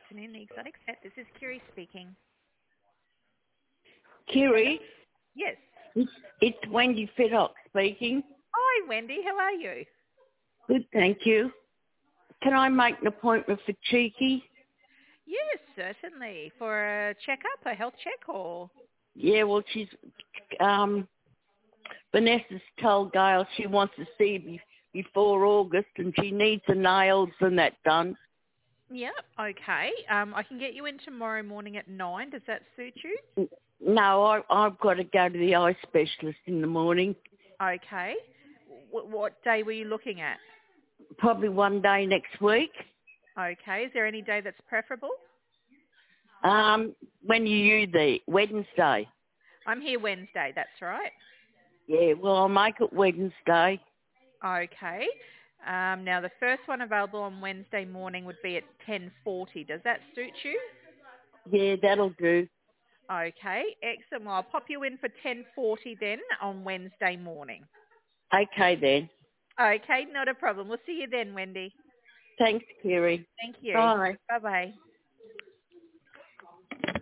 afternoon, the Exotic Set. This is Kiri speaking. Hello? Kiri, Yes. it's Wendy Fiddock speaking. Hi, Wendy. How are you? Good, thank you. Can I make an appointment for Cheeky? Yes, certainly. For a checkup, a health check, or? Yeah, well, Vanessa's told Gail she wants to see before August and she needs the nails and that done. Yeah, okay. I can get you in tomorrow morning at 9. Does that suit you? No, I've got to go to the eye specialist in the morning. Okay. What day were you looking at? Probably one day next week. Okay. Is there any day that's preferable? When are you there? Wednesday. I'm here Wednesday. That's right. Yeah, well, I'll make it Wednesday. Okay. Now, the first one available on Wednesday morning would be at 10:40. Does that suit you? Yeah, that'll do. Okay, excellent. Well, I'll pop you in for 10:40 then on Wednesday morning. Okay then. Okay, not a problem. We'll see you then, Wendy. Thanks, Kiri. Thank you. Bye. Bye-bye.